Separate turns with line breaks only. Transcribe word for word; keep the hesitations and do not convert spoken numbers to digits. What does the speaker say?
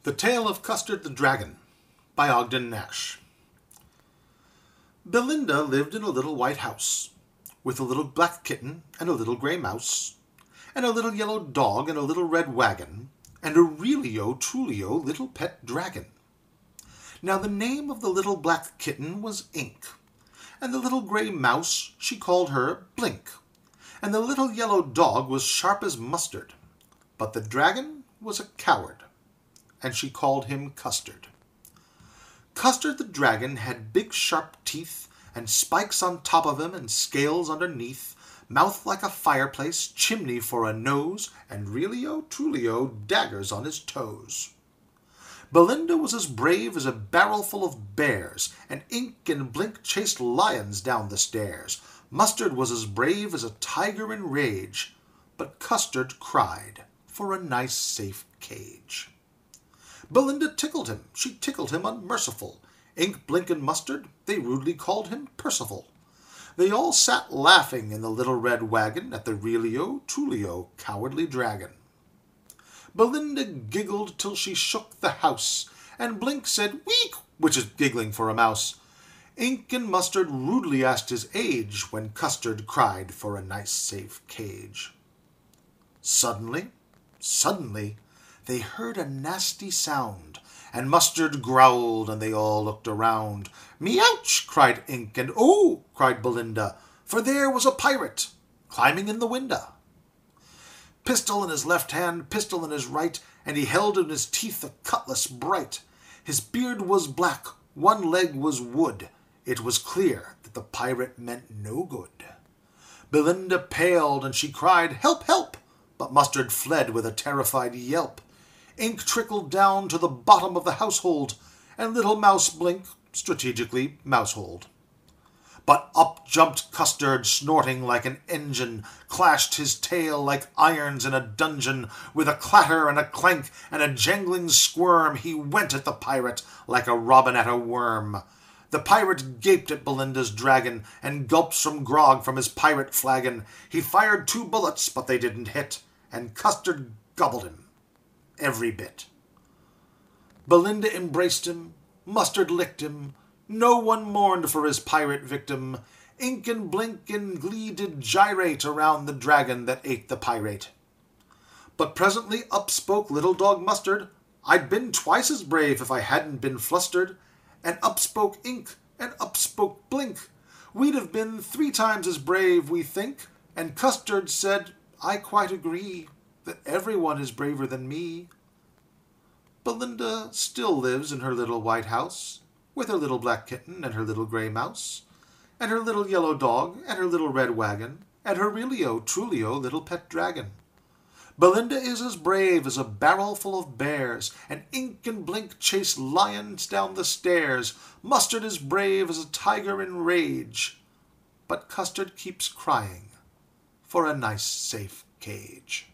The Tale of Custard the Dragon by Ogden Nash. Belinda lived in a little white house, with a little black kitten and a little grey mouse, and a little yellow dog and a little red wagon, and a realio trulio little pet dragon. Now the name of the little black kitten was Ink, and the little grey mouse she called her Blink, and the little yellow dog was sharp as mustard, but the dragon was a coward, and she called him Custard. Custard the dragon had big sharp teeth, and spikes on top of him and scales underneath, mouth like a fireplace, chimney for a nose, and realio trulio daggers on his toes. Belinda was as brave as a barrel full of bears, and Ink and Blink chased lions down the stairs. Mustard was as brave as a tiger in rage, but Custard cried for a nice safe cage. Belinda tickled him, she tickled him unmerciful. Ink, Blink, and Mustard, they rudely called him Percival. They all sat laughing in the little red wagon at the realio trulio cowardly dragon. Belinda giggled till she shook the house, and Blink said, "Week," which is giggling for a mouse. Ink and Mustard rudely asked his age, when Custard cried for a nice safe cage. Suddenly, suddenly, they heard a nasty sound, and Mustard growled, and they all looked around. "Meouch!" cried Ink, and "Oh!" cried Belinda, for there was a pirate climbing in the window. Pistol in his left hand, pistol in his right, and he held in his teeth a cutlass bright. His beard was black, one leg was wood. It was clear that the pirate meant no good. Belinda paled, and she cried, "Help, help!" but Mustard fled with a terrified yelp. Ink trickled down to the bottom of the household, and little Mouse Blink strategically mouseholed. But up jumped Custard, snorting like an engine, clashed his tail like irons in a dungeon. With a clatter and a clank and a jangling squirm, he went at the pirate like a robin at a worm. The pirate gaped at Belinda's dragon, and gulped some grog from his pirate flagon. He fired two bullets, but they didn't hit, and Custard gobbled him every bit. Belinda embraced him, Mustard licked him, no one mourned for his pirate victim. Ink and Blink in glee did gyrate around the dragon that ate the pirate. But presently up spoke little dog Mustard, "I'd been twice as brave if I hadn't been flustered." And up spoke Ink, and up spoke Blink, "We'd have been three times as brave, we think." And Custard said, "I quite agree that everyone is braver than me." Belinda still lives in her little white house, with her little black kitten and her little grey mouse, and her little yellow dog and her little red wagon, and her realio trulio little pet dragon. Belinda is as brave as a barrel full of bears, and Ink and Blink chase lions down the stairs. Mustard is brave as a tiger in rage, but Custard keeps crying for a nice safe cage.